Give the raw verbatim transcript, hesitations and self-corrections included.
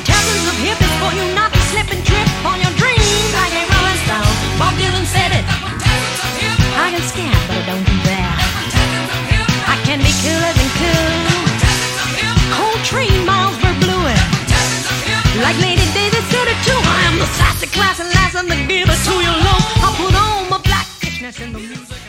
Dozens of hippies for you not to slip and trip on your dreams like a rolling stone. Bob Dylan said it. I can scam, but I don't do that. I can be cooler than cool. Coltrane, Miles Verbluen. Like Lady Daisy said it too. I am the sassy class and last and the giver to your love. I put on my black fishness in the music.